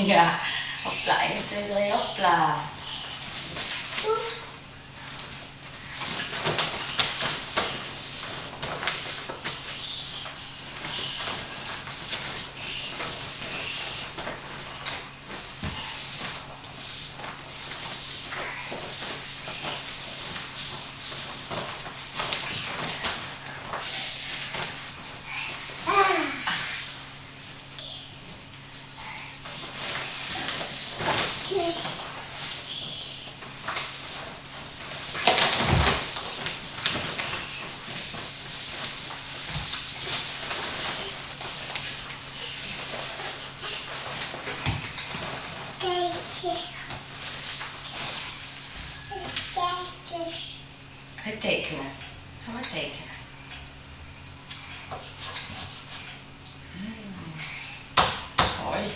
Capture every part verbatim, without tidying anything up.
Ja, hopla, één, twee, drie, hopla. Het tekenen. Ga maar tekenen. Hmm. Mooi.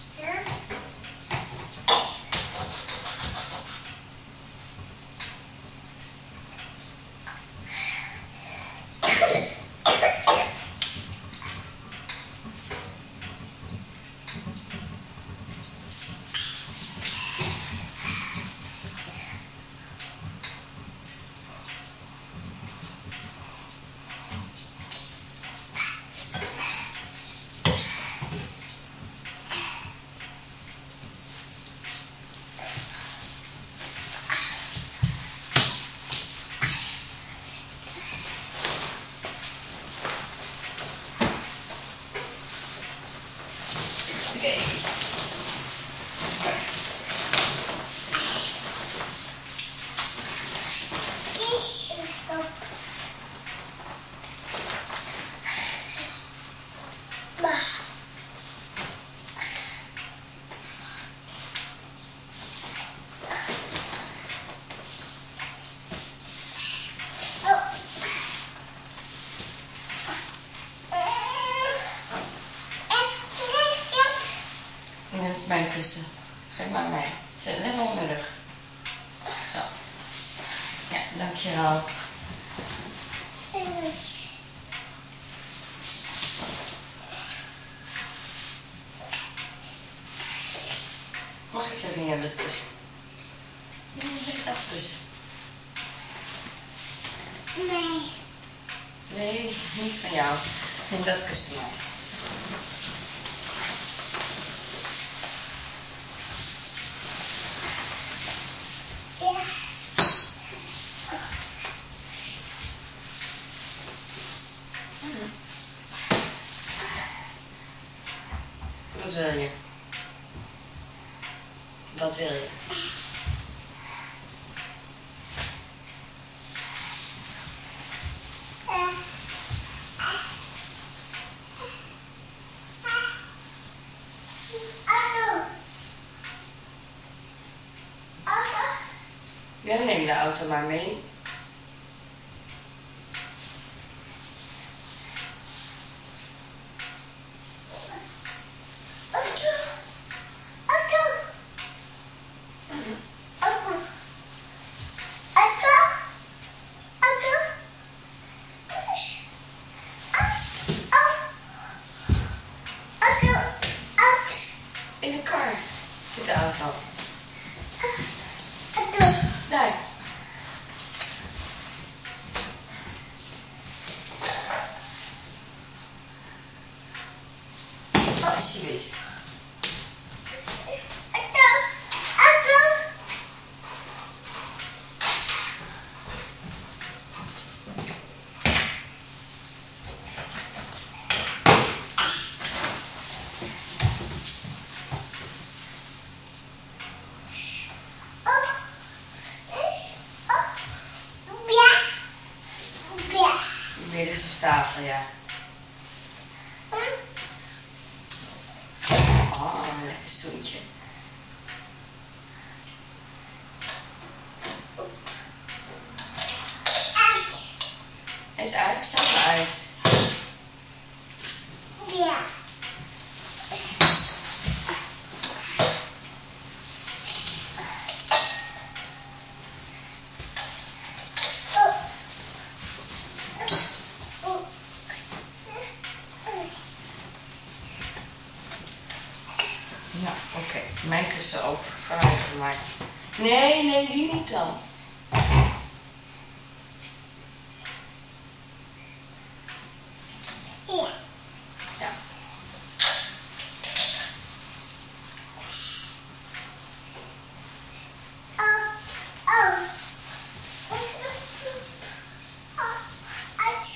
Dat is mijn kussen. Geef maar aan mij. Zet het lekker op mijn rug. Zo. Ja, dankjewel. Mag ik dat niet hebben, het kussen? Ja, dan heb ik dat kussen. Nee. Nee, niet van jou. Neem dat kussen maar. Wat wil je? Wat wil je? Ja, neem de auto maar mee. In de kar zit de auto. Daar. Oh, alsjeblieft. Dit is de tafel, ja. Oh, lekker zoentje. Hij is uit, zet maar uit. Ja, oké. Mijn kussen ook vooruit gemaakt. Nee, nee, die niet dan. Ja. Ja. Oh, oh. Oh, uit.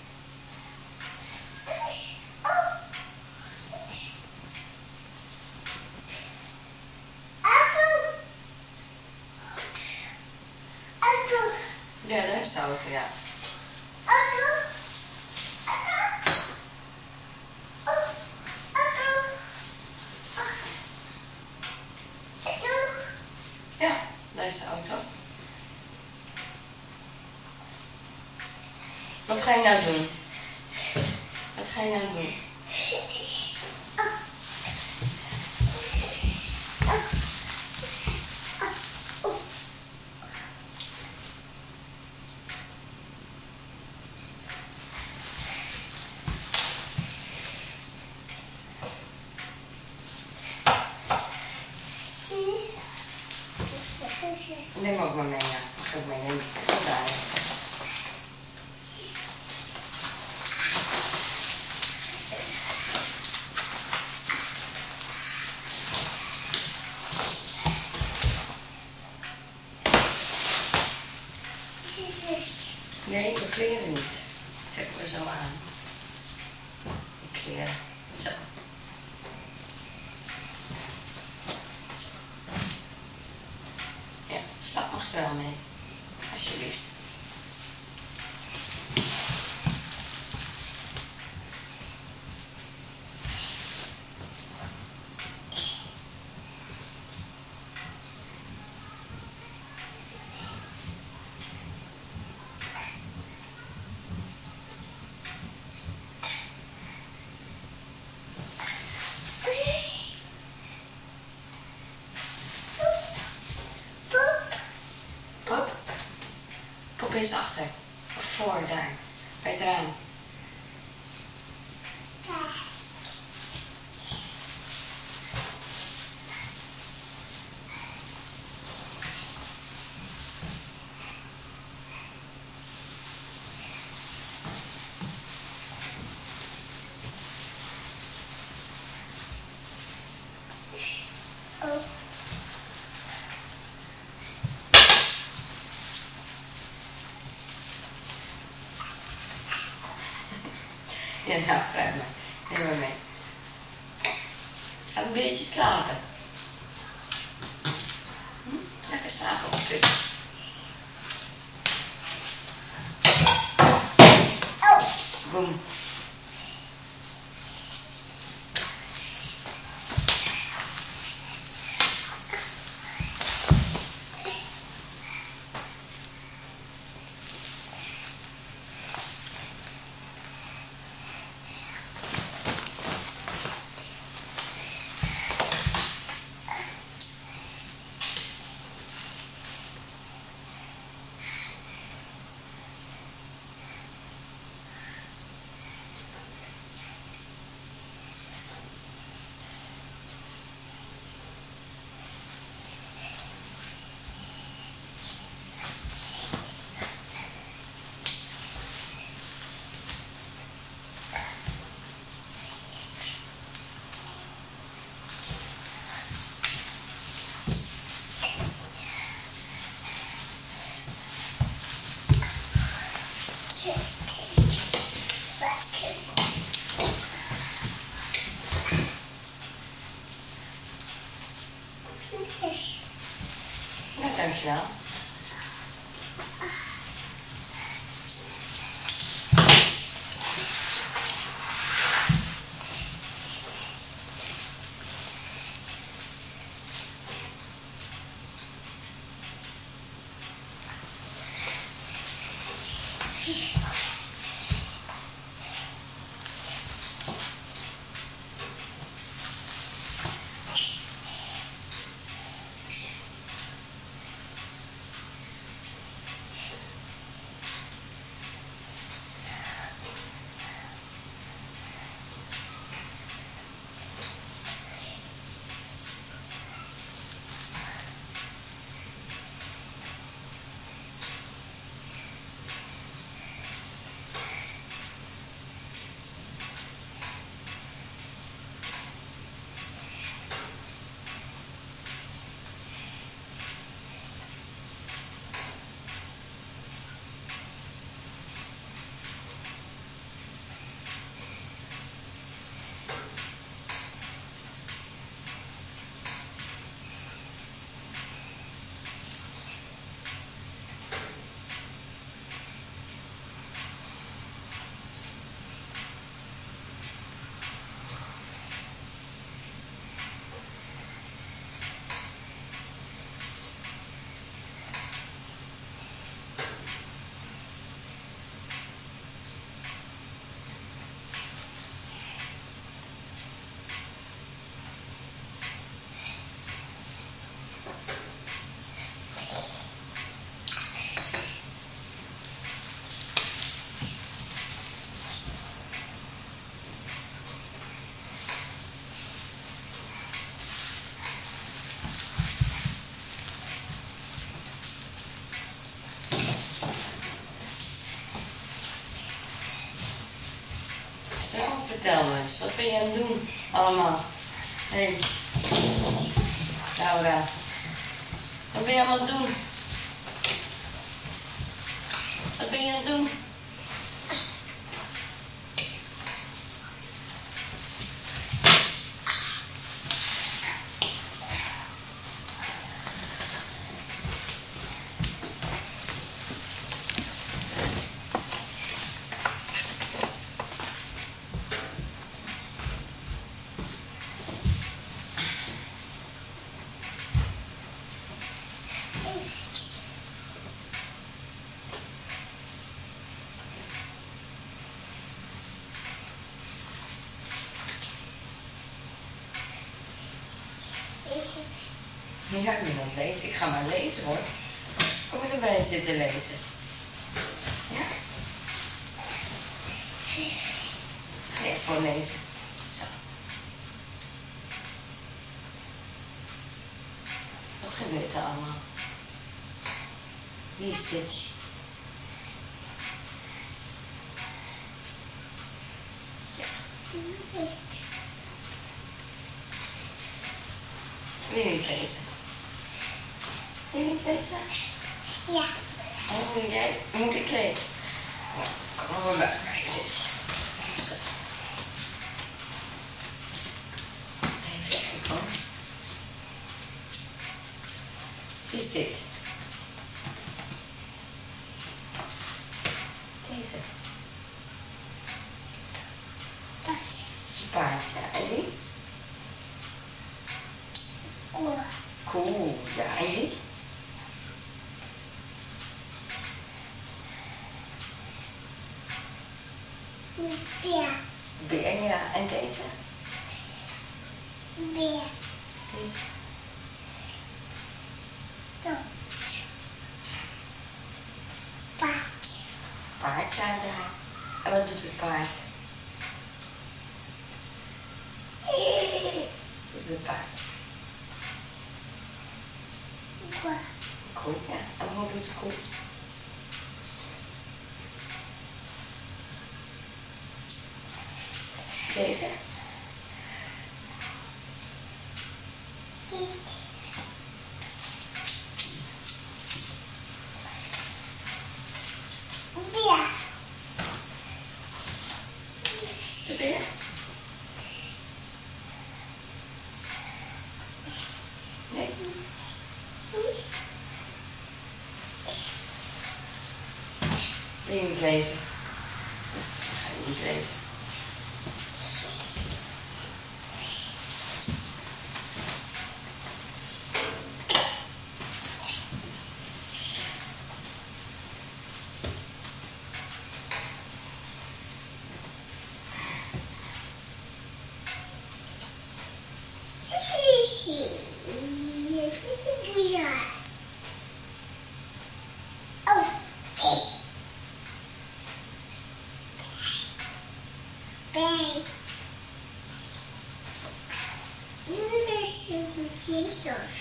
Ja, daar is de auto, ja. Ja, daar is de auto. Wat ga je nou doen? Wat ga je nou doen? Neem ook maar mee, ja. Mag ook meenemen. Tot daar. Nee, de kleren niet. Trekken we zo aan. De kleren. Zo. Ja, stap mag je wel mee. Alsjeblieft. Pop. Pop is achter. Of voor, daar. Bij het raam. Oh. Ja, nou, fruit maar. Neem maar mee. Ga een beetje slapen. Hm? Lekker slapen op het kussen. Oh. Boem. Ja, dankjewel. vertel me eens. Wat ben je aan het doen allemaal? Hé. Hey. Laura. Wat ben je allemaal aan het doen? Wat ben je aan het doen? Ja, ik ben aan het lezen. Ik ga maar lezen hoor. Kom je erbij zitten lezen? Ja? Ga je gewoon lezen? Zo. Wat gebeurt er allemaal? Wie is dit? Ja. Wil je niet lezen? Wil je niet lezen? Ja. En moet jij, moet ik lezen? Nou, kom maar bij mij zitten. Zo. Even kijken hoor. Wie is dit? Deze. Paard. Paard, ja. En die? Koe. Koe, ja. En die? Beer. Beer, ja. En deze? Beer. Deze. Dood. Paard. Paard, ja, daar. En wat doet het paard? Wat doet het paard? Koe. Koe, ja. En hoe doet de koe? Deze? Dit. Beer. De beer? Nee. Wil je niet lezen? Ga je niet lezen? Bang. Jesus.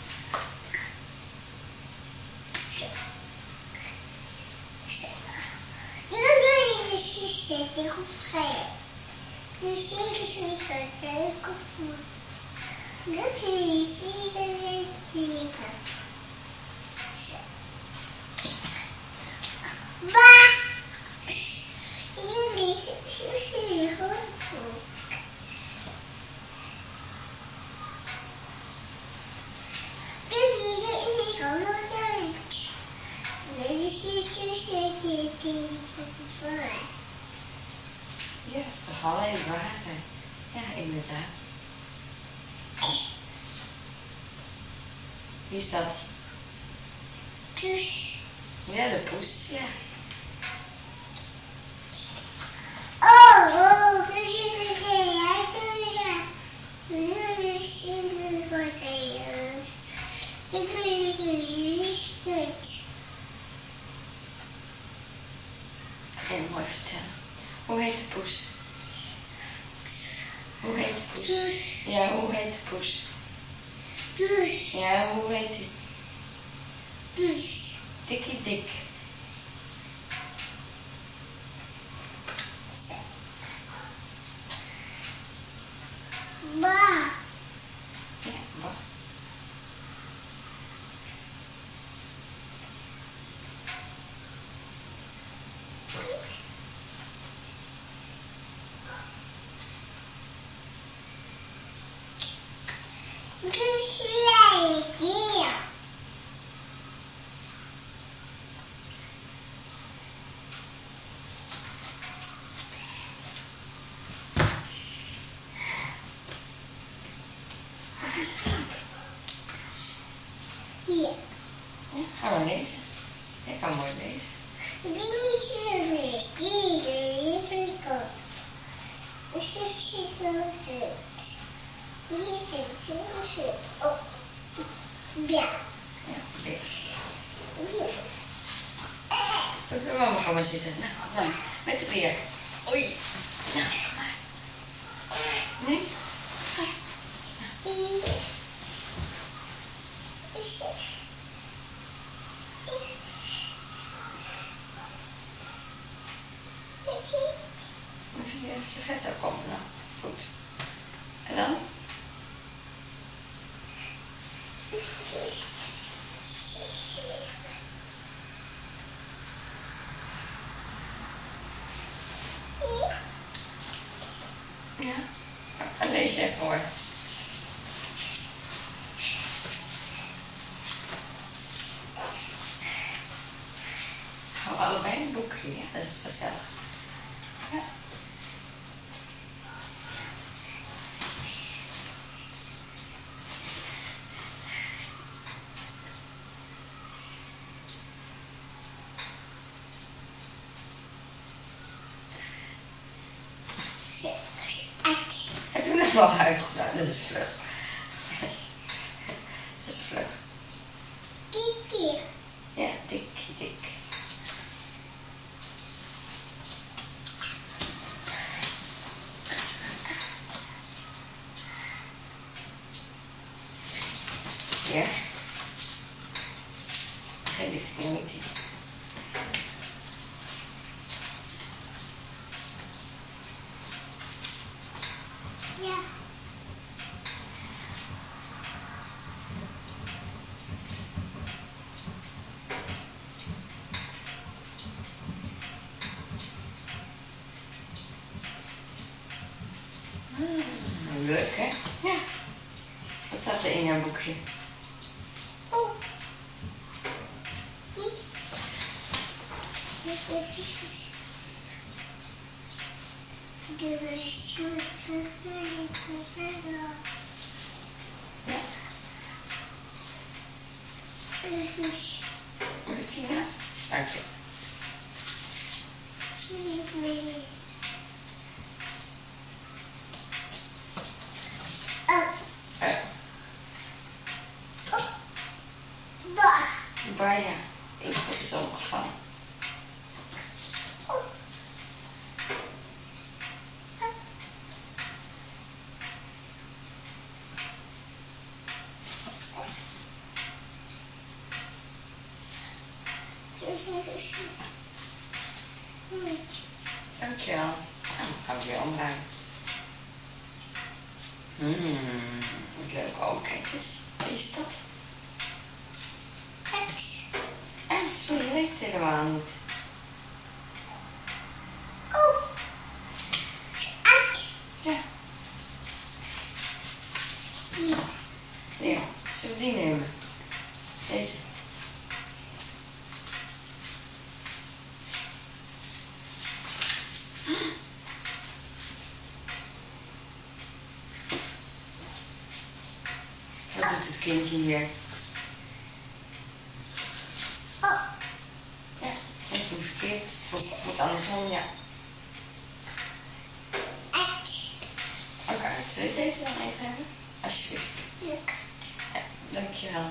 Ik hoef geen. Dus deze is niet zo goed. Dat is iedereen liggen. Waar? Jullie zitten goed. Ja, het is toch alleen het water. Ja, inderdaad. Wie is dat? Poes. Ja, de poes, ja. Oh, oh, we zien het ja. Nu zien we het weer. Ik weet het. Ga je mooi vertellen. Hoe heet de poes? Hoe heet de poes? Poes. Ja, hoe heet de poes? Poes. Ja, hoe heet die? Poes. Tikkie dik. Ba. Ja, ba. 这是眼睛。 Wat is dat? Hier. Ja, ga maar lezen. Jij kan mooi lezen. Dit is een beetje de kant. Dit is zo'n zit. Hier zit zo'n zit. Oh. Ja. Ja, lees. Oké, mama, ga maar zitten. Nou, kom maar. Met de beer. Oei. Nou, kom maar. Nee? Moet je weer sigaretten komen? Nou, goed. En dan? Ja. En lees even hoor. Hou allebei een boekje, ja, dat is gezellig. Ja. Heb je hem nog wel uit? Nou, dat is vlug. Dat is vlug. Kiki. Ja, dik, dik. Ja. Geen dik, niet dik. Ja. Hmm, leuk hè? Ja. Wat staat er in jouw boekje? Oh. Hm. Dit is de Ja. Martina, dank je. Oh. Uh, Oh. Ba. Waar ja, inktpot is omgevallen. Oh. Dankjewel. Nou, dan gaan we weer omruimen. Mmm, leuk. Oh, kijk eens. Wat is dat? X. Ernst, maar je leest helemaal niet. Oh. X. Ja. Hier. Ja, zullen we die nemen? Deze. Wat doet het kindje hier? Oh. Ja, ik doe verkeerd. Het moet, moet andersom, ja. X. Oké, okay, zullen we deze dan even hebben? Alsjeblieft. Ja. Ja, dankjewel.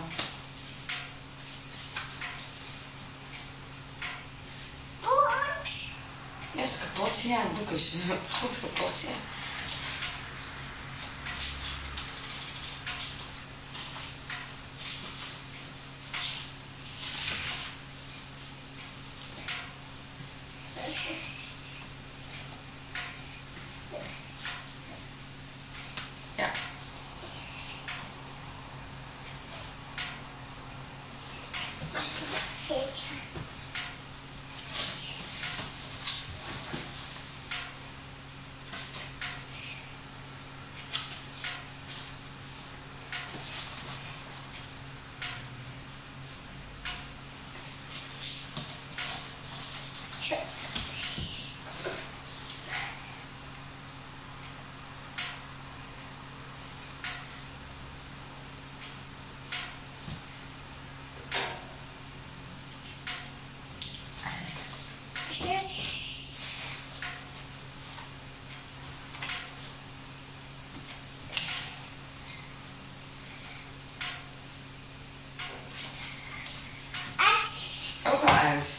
Boord. Ja, is het kapot? Ja, het boek is goed kapot, ja. Ja.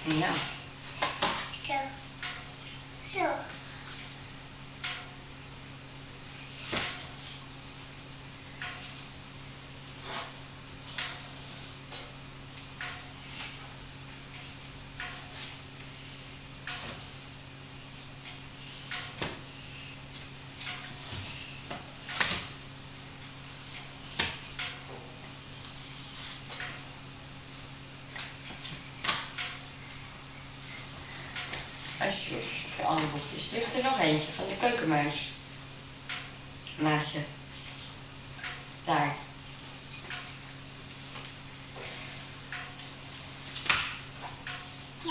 Ja. Zo. Zo. Alsjeblieft, de andere boekjes. Ligt er nog eentje van de keukenmuis? Naast je. Daar. Ja.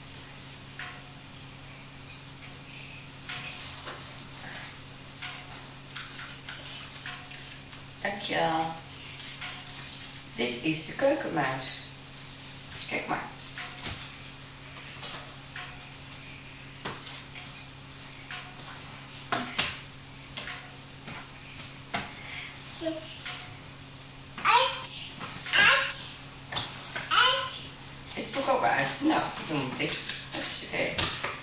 Dankjewel. Dit is de keukenmuis. Kijk maar. Uit. Uit. Uit. Is het boek ook uit? Nou, ik doe hem dicht. Oké.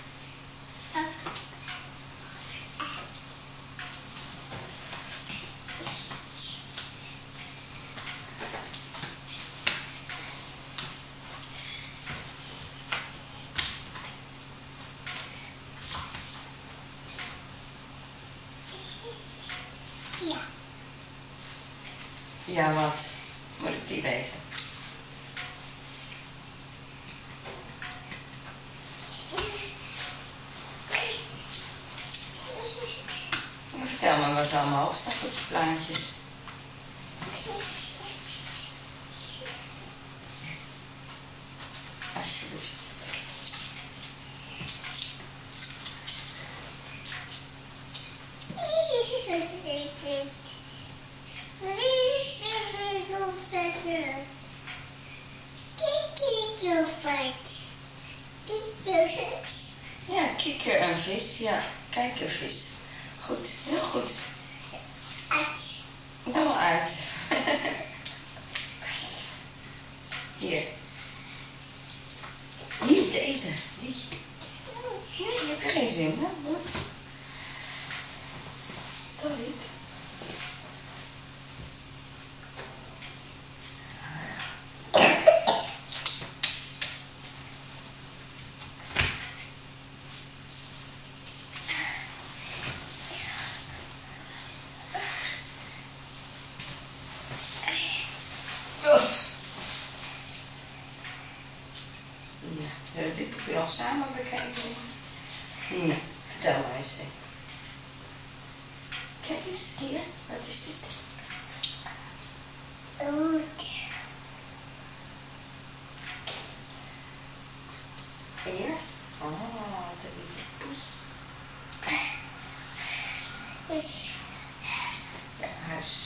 Ja. Ja, wat? Moet ik die lezen? Vertel me wat er allemaal op staat op de plaatjes. Alsjeblieft. Ja, kikker en vis. Ja, kijkervis. Goed, heel goed. Uit. Nou uit. Hier. Niet deze. Die. Nee, die heb je geen zin, hè? Dat niet. Zullen we dit boekje nog samen bekijken? Nee, vertel maar eens even. Kijk eens, hier, wat is dit? Goed. Hier? Oh, wat een lieve poes. Dus. Ja, huis.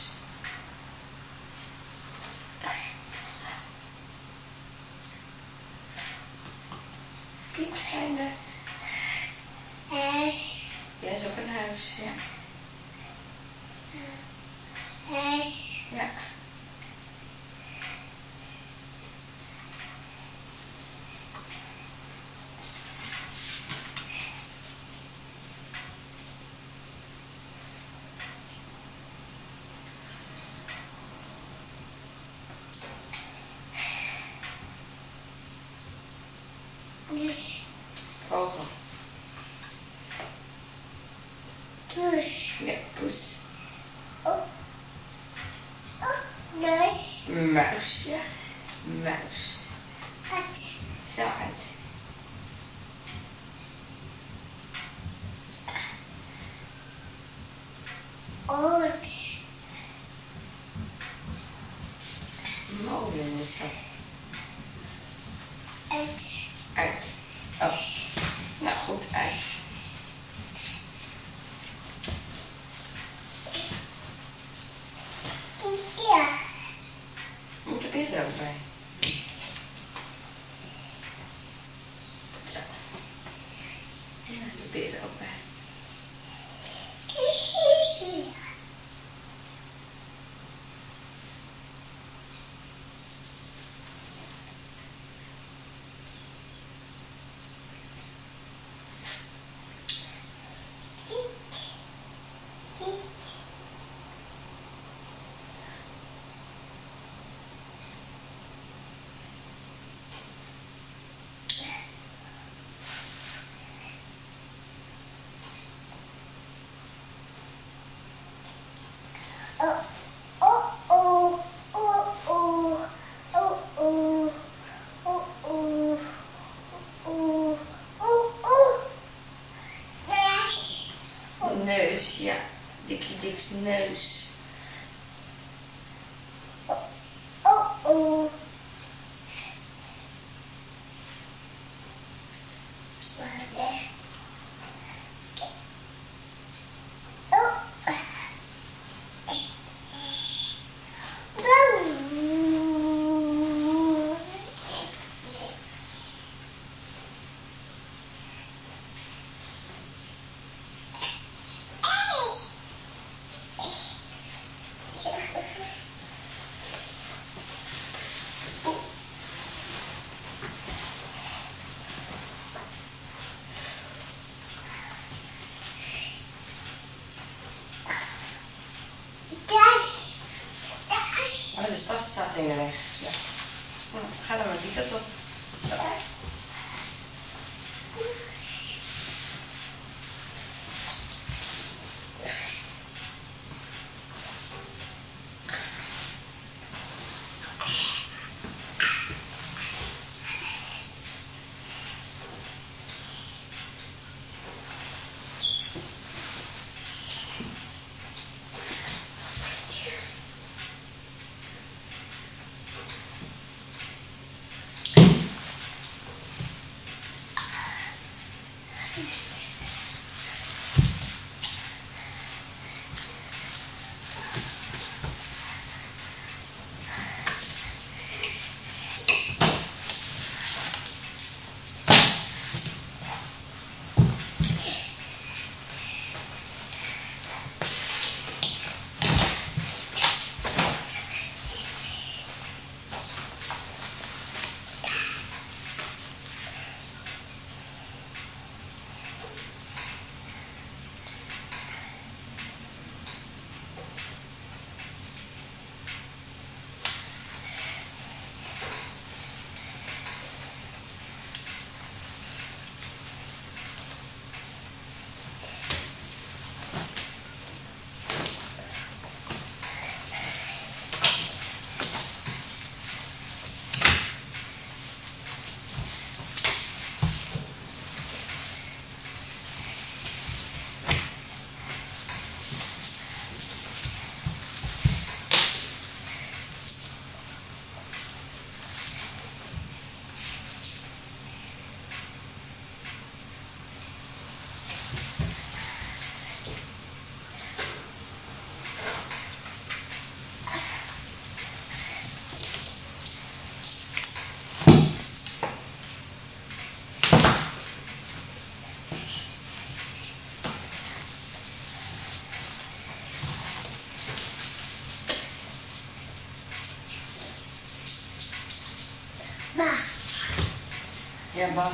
Piep schijnde. Huis. Ja, is ook een huis, ja. Huis. Ja. Dus. Vogel. Dus. Ja, poes. Oh. Oh. Muis. Muis, ja. Muis. Uit. Snel uit. Oud. Molen is dat. Uit. Uit. Oh. Nou goed, uit. Ja. Moet de beer er ook bij? Zo. Ja, de beer er ook bij. neus, ja. Dikkie Diks neus. Oh oh. Oh, de stad staat in de weg. Ja. Nou, ga dan maar die kant op. Zo. Ba. Ja, ba.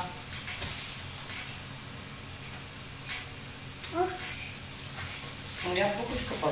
Oh. En jouw boek is kapot.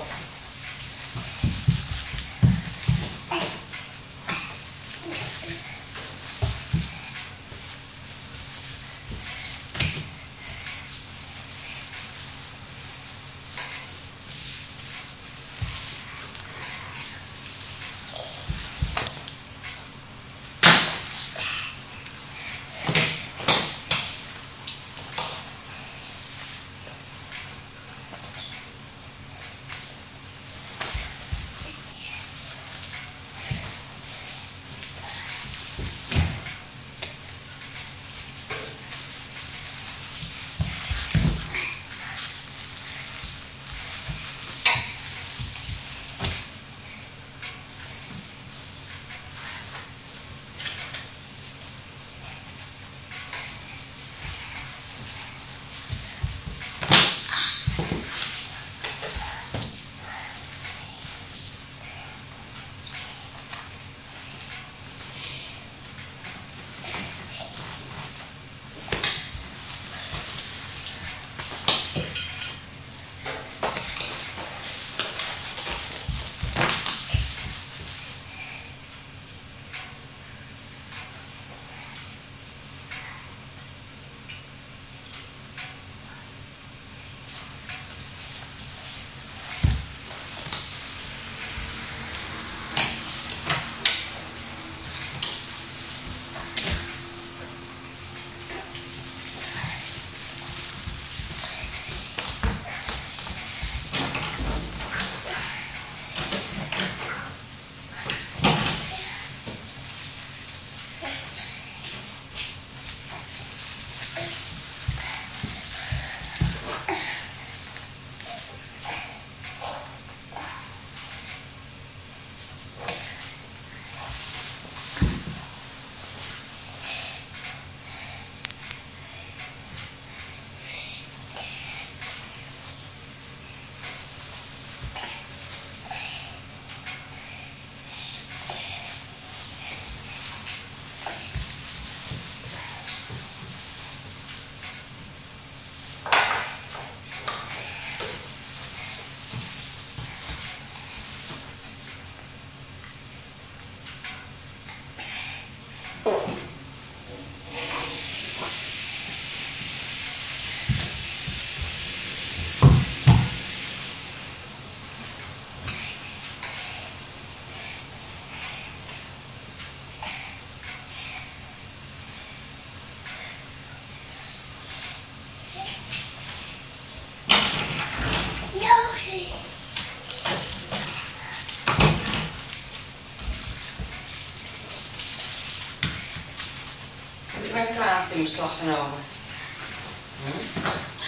in beslag genomen. Hm?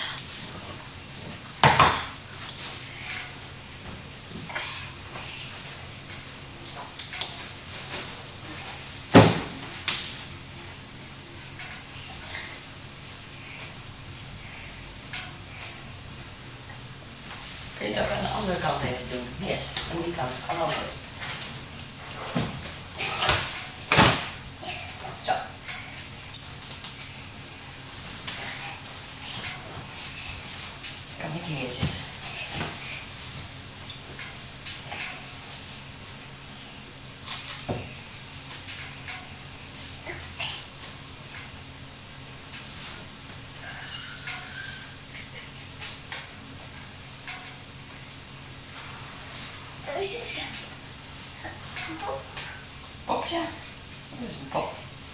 Kun je het ook aan de andere kant even doen? Hier, aan die kant. Kan ook best. Zo. Kan ik hier zitten? Pop, ja. Dat is een pop.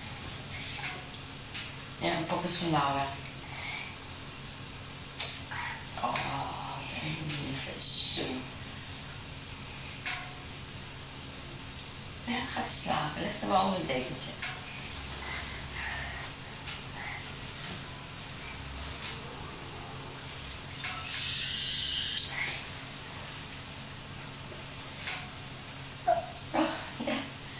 Ja, een pop is van Laura. Oh, lieve zoen. Ja, gaat slapen. Leg hem wel onder het dekentje. Oh, ja.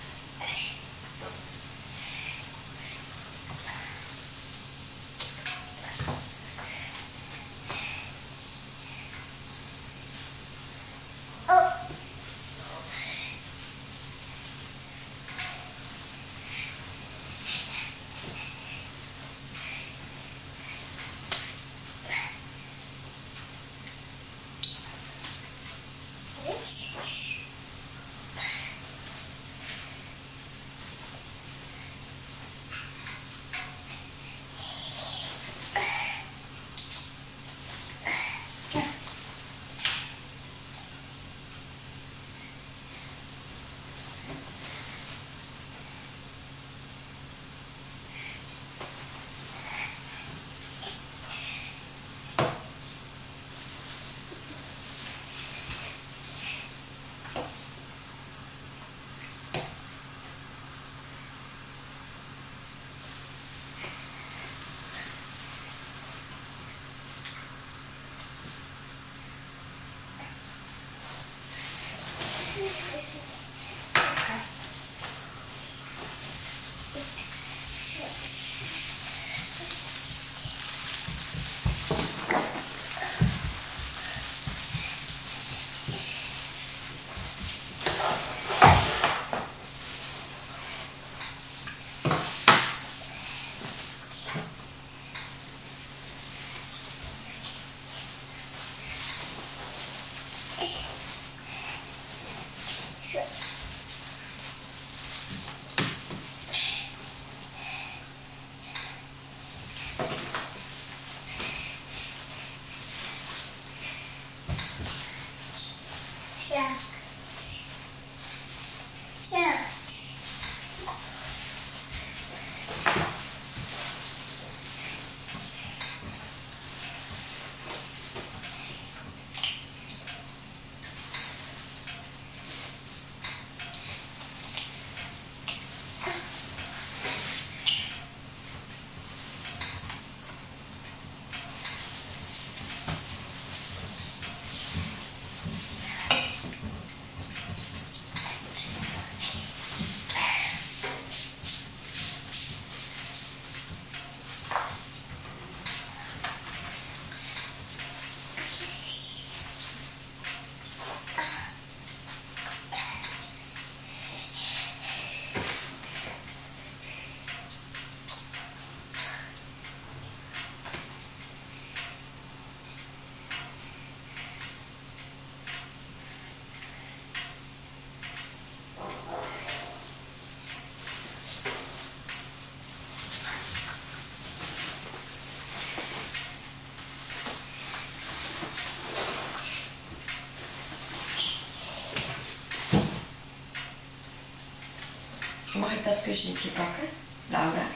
Mag ik dat kussentje pakken, Laura?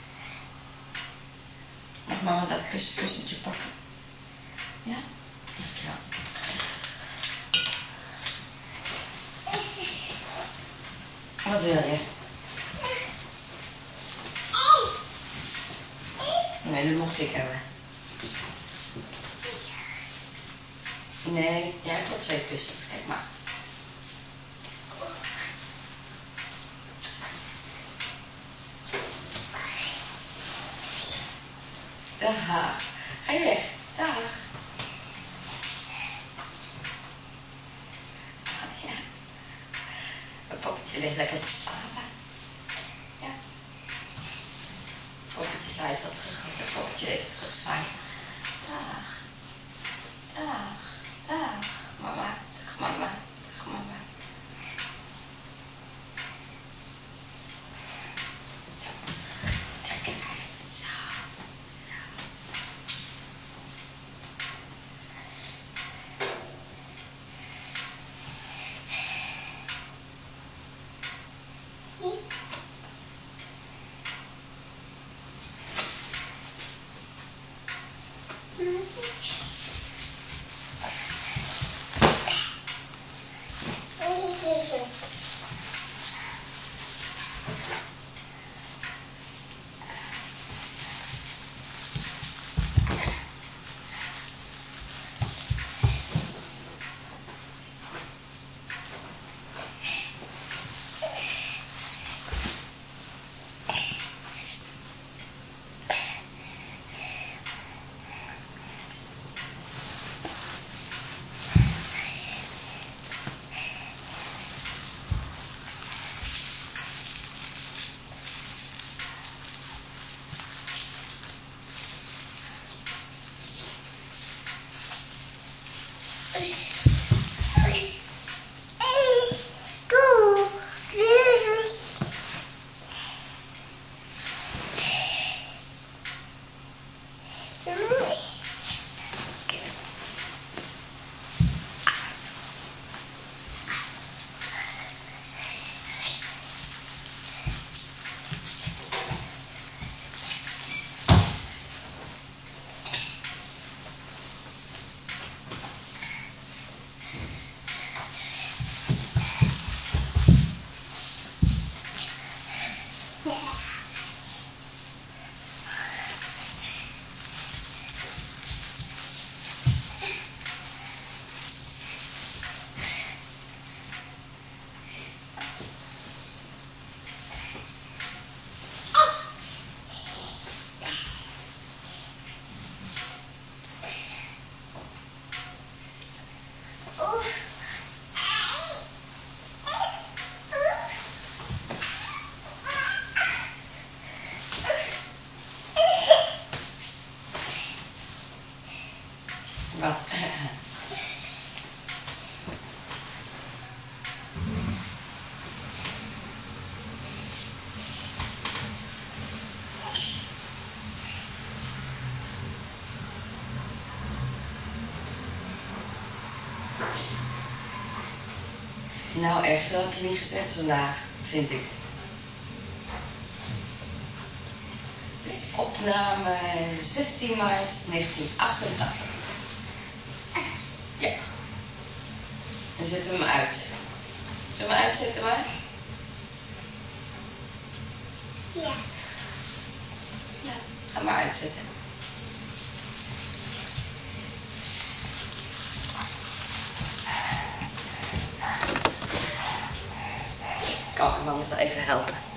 Mag mama dat kus, kussentje pakken? Ja? Dankjewel. Wat wil je? Nee, dat mocht ik hebben. Nee, jij hebt al twee kussens, kijk maar. Dag. Ga je weg? Dag. Oh, ja. Mijn poppetje ligt lekker te slapen. Ja. Poppetje zwaait wat terug. Het poppetje even terugzwaaien. Dag. Dag. Dag. Mama. Dag mama. Dag mama. Zo. Lekker. Zo. Zo. Wat? Nou, echt veel heb je niet gezegd vandaag, vind ik. Opname zestien maart negentien achtentachtig. Ja. En zet hem uit. Zullen we hem uitzetten maar? Ja. Ja, ga maar uitzetten. Oh, mama zal even helpen.